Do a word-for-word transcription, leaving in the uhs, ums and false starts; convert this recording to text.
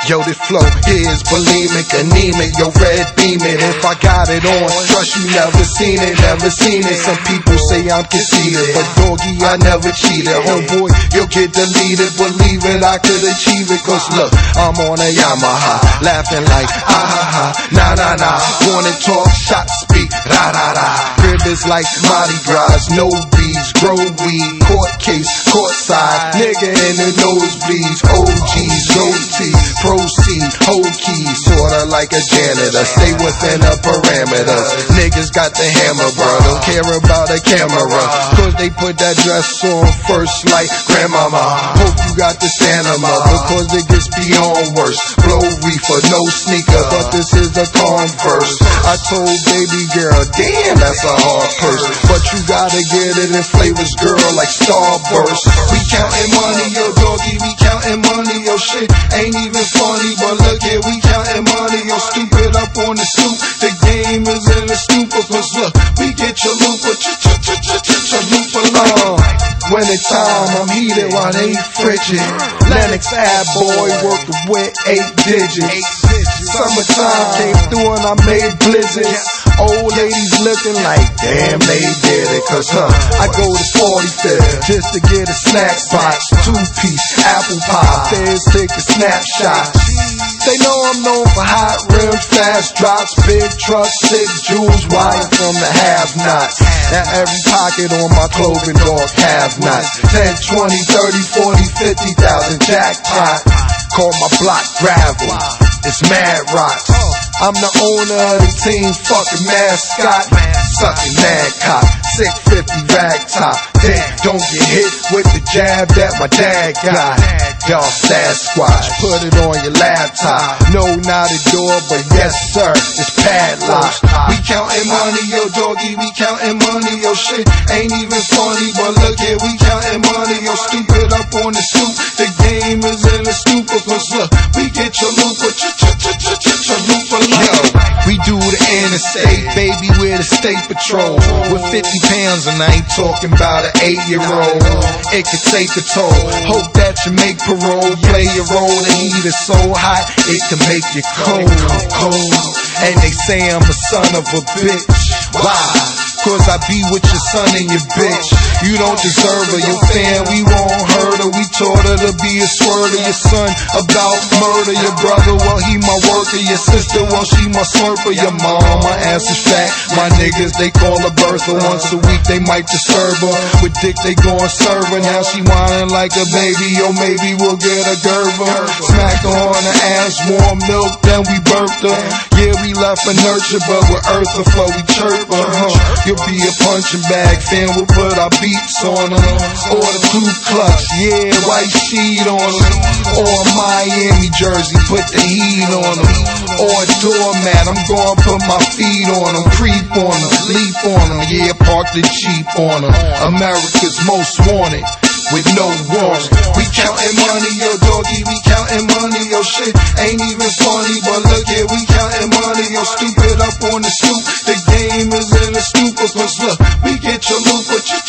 Yo, this flow is bulimic, anemic, yo, red beaming. If I got it on, trust you never seen it, never seen it. Some people say I'm conceited, but doggy, I never cheated. Homeboy, you'll get deleted, believe it, I could achieve it. Cause look, I'm on a Yamaha, laughing like ah ha ha, nah nah nah. Wanna talk, shot, speak, ra ra ra. Crib is like Mardi Gras, no bees, grow weed, court case, courtside, nigga in the nosebleeds, O Gs, goatee, proceed, whole keys, sorta like a janitor, stay within the parameters. Niggas got the hammer, bro, don't care about a camera, cause they put that dress on first like grandmama. Hope you got the stamina, because it gets beyond worse. Blow reefer, no sneaker, but this is a Converse. I told baby girl, damn, that's a hard purse, but you gotta get it in flavors, girl, like Starburst. We counting money, yo, doggy, we counting money, yo, shit ain't even funny, but look here, we counting money, yo, stupid up on the stoop. The game is in the stupor, cause look, we get your looper, ch-ch-ch-ch-ch-ch looper like winter time, I'm heated while they frigid. Lennox ad boy working with eight digits. Summertime came through and I made blizzards. Old ladies looking like, damn, they did it. Cause huh, I go to forty-fifth just to get a snack box, two-piece, apple pie, feds take a snapshot. They know I'm known for hot rims, fast drops, big trucks, six jewels, wire from the have-nots. Now every pocket on my clothing dog have-nots. ten, twenty, thirty, forty, fifty thousand jackpot. Call my block gravel, it's mad rocks. I'm the owner of the team, fucking mascot. Sucking mad cop, six fifty rag top. Damn, don't get hit with the jab that my dad got. Y'all Sasquatch, put it on your laptop. No, not a door, but yes sir, it's padlocked. We counting money, yo doggy, we counting money, yo shit ain't even funny, but look here, we counting money, yo stupid up on the stoop. The game is in the stupor, cause look, we get your looper, ch-ch-ch-ch-ch-looper. Yo, we do the interstate, baby, we're the state patrol. With fifty pounds and I ain't talking about an eight-year-old. It could take a toll. Hope that you make parole, play your role. The heat is so hot, it can make you cold, cold. And they say I'm a son of a bitch. Why? Cause I be with your son and your bitch. You don't deserve her, your fam, we won't hurt her. We taught her to be a squirter. Your son about murder. Your brother, well he my worker. Your sister, well she my slurper. Your mom, my ass is fat. My niggas, they call her Bertha. Once a week they might disturb her. With dick they gon' serve her. Now she whining like a baby. Yo maybe we'll get a Gerber. Smack her on the ass, more milk than we birthed her. Yeah we left her nurture, but with earth or flow we chirp her, huh? You'll be a punching bag, fan, we'll put our beats on her. Or the Ku Klux, yeah, white sheet on her. Or a Miami jersey, put the heat on her. Or a doormat, I'm gonna put my feet on them. Creep on them, leap on them, yeah, park the Jeep on them. America's most wanted, with no warrant. We counting money, yo doggy, we counting money, yo shit ain't even funny, but look here, we counting money, yo stupid up on the stoop. The game is in the stupor, cause look, we get your looper.